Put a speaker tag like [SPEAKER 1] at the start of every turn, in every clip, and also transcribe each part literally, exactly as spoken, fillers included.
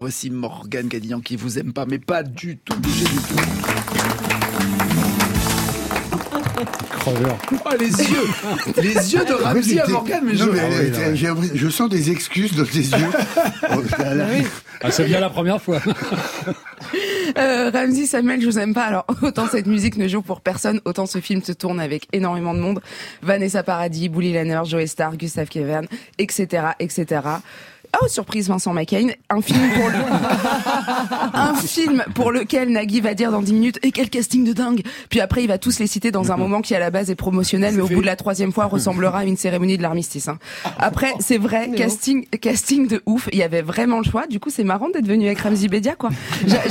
[SPEAKER 1] Voici Morgane Cadignan qui vous aime pas, mais pas du tout, bougez du tout.
[SPEAKER 2] Creveur.
[SPEAKER 1] Oh, les yeux Les yeux de Ramzy à Morgane, mais,
[SPEAKER 3] non,
[SPEAKER 1] je...
[SPEAKER 3] mais
[SPEAKER 1] Ah, oui,
[SPEAKER 3] euh, j'ai l'impression- je sens des excuses dans tes yeux. Oh, là,
[SPEAKER 2] oui. Ah, c'est bien la première fois.
[SPEAKER 4] Euh, Ramzy, Samuel, je vous aime pas. Alors, autant cette musique ne joue pour personne, autant ce film se tourne avec énormément de monde. Vanessa Paradis, Bully Lanner, Joey Starr, Gustave Kevern, et cetera, et cetera. Oh, surprise, Vincent McCain. Un film pour le... un film pour lequel Nagui va dire dans dix minutes, et quel casting de dingue. Puis après, il va tous les citer dans un moment qui à la base est promotionnel, mais au bout de la troisième fois ressemblera à une cérémonie de l'armistice. Hein. Après, c'est vrai, casting, casting de ouf. Il y avait vraiment le choix. Du coup, c'est marrant d'être venu avec Ramzy Bedia, quoi. J'a,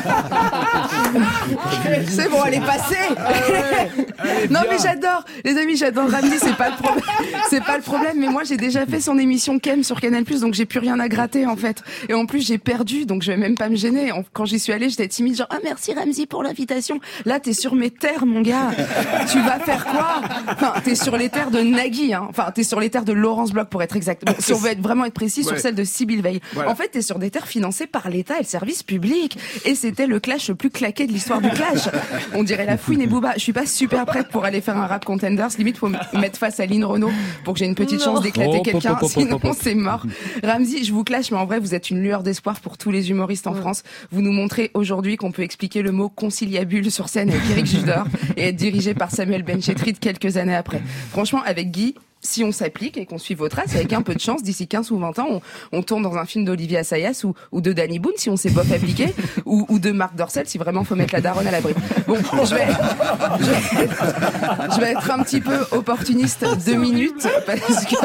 [SPEAKER 4] c'est bon, elle est passée.
[SPEAKER 1] Ah ouais, allez,
[SPEAKER 4] non,
[SPEAKER 1] bien.
[SPEAKER 4] mais j'adore. Les amis, j'adore Ramzy, c'est pas le problème. C'est pas le problème, mais moi, j'ai déjà fait son émission Kem sur Canal+, donc j'ai plus rien à gratter, en fait. Et en plus, j'ai perdu, donc je vais même pas me gêner. Quand j'y suis allée, j'étais timide, genre, ah, merci Ramzy pour l'invitation. Là, t'es sur mes terres, mon gars. Tu vas faire quoi? Enfin, t'es sur les terres de Nagui, hein. Enfin, t'es sur les terres de Laurence Bloch, pour être exact. Bon, si on veut être vraiment être précis,
[SPEAKER 1] Ouais.
[SPEAKER 4] sur celle de Sybille Veil.
[SPEAKER 1] Voilà.
[SPEAKER 4] En fait, t'es sur des terres financées par l'État et le service public. Et c'était le clash le plus claqué de l'histoire du clash. On dirait la fouine et Booba. Je suis pas super prête pour aller faire un rap contenders. Limite, faut me mettre face à Lynn Renaud pour que j'ai une petite chance d'éclater
[SPEAKER 2] Oh,
[SPEAKER 4] quelqu'un.
[SPEAKER 2] pop, pop, pop,
[SPEAKER 4] Sinon,
[SPEAKER 2] pop, pop.
[SPEAKER 4] c'est mort. Ramzy, je vous clash, mais en vrai, vous êtes une lueur d'espoir pour tous les humoristes en France. Vous nous montrez aujourd'hui qu'on peut expliquer le mot conciliabule sur scène avec Éric Judor et être dirigé par Samuel Benchetrit quelques années après. Franchement, avec Guy, si on s'applique et qu'on suit vos traces, avec un peu de chance, d'ici quinze ou vingt ans, on, on tourne dans un film d'Olivier Assayas ou, ou de Danny Boone, si on s'est bof appliqué, ou, ou de Marc Dorcel, si vraiment faut mettre la daronne à l'abri. Bon, je vais, je vais, je vais être un petit peu opportuniste deux minutes, parce que,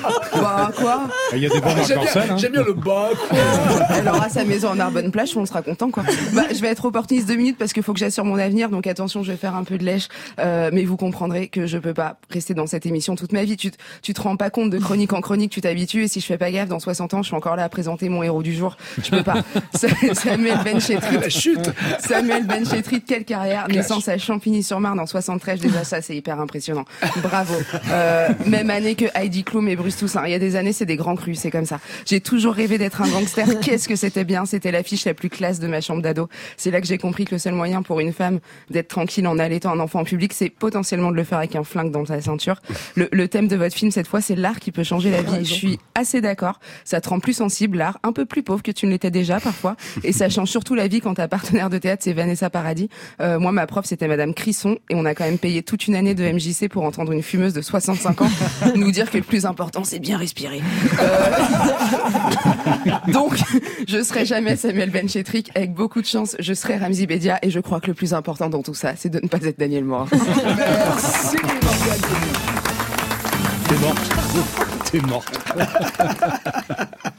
[SPEAKER 4] bah, quoi?
[SPEAKER 2] Il y a des bons Marc
[SPEAKER 1] J'aime bien,
[SPEAKER 2] Dorcel, hein.
[SPEAKER 1] j'aime bien le bas, quoi.
[SPEAKER 4] Elle aura sa maison en Arbonne-Plage, on sera content, quoi. Bah, je vais être opportuniste deux minutes parce qu'il faut que j'assure mon avenir, donc attention, je vais faire un peu de lèche, euh, mais vous comprendrez que je peux pas rester dans cette émission toute ma vie. Tu, te- tu te rends pas compte de chronique en chronique, tu t'habitues, et si je fais pas gaffe, dans soixante ans, je suis encore là à présenter mon héros du jour. Je peux pas. Samuel Benchetrit.
[SPEAKER 1] La chute.
[SPEAKER 4] Samuel Benchetrit, quelle carrière. Naissance à Champigny-sur-Marne en soixante-treize, déjà ça, c'est hyper impressionnant. Bravo. Euh, même année que Heidi Klum et Bruce Toussaint. Il y a des années, c'est des grands crus, c'est comme ça. J'ai toujours rêvé d'être un gangster. Qu'est-ce que c'était bien. C'était l'affiche la plus classe de ma chambre d'ado. C'est là que j'ai compris que le seul moyen pour une femme d'être tranquille en allaitant un enfant en public, c'est potentiellement de le faire avec un flingue dans sa ceinture. Le, le thème de votre film, cette fois, c'est l'art qui peut changer la vie. Je suis assez d'accord. Ça te rend plus sensible, l'art, un peu plus pauvre que tu ne l'étais déjà parfois. Et ça change surtout la vie quand ta partenaire de théâtre, c'est Vanessa Paradis. Euh, moi, ma prof, c'était Madame Crisson, et on a quand même payé toute une année de M J C pour entendre une fumeuse de soixante-cinq ans nous dire que le plus important, c'est bien respirer. Euh... Donc, je serai jamais Samuel Benchetrit. Avec beaucoup de chance, je serai Ramzy Bedia, et je crois que le plus important dans tout ça, c'est de ne pas être Daniel Morin.
[SPEAKER 1] Merci, Morgane.
[SPEAKER 2] T'es morte. T'es morte.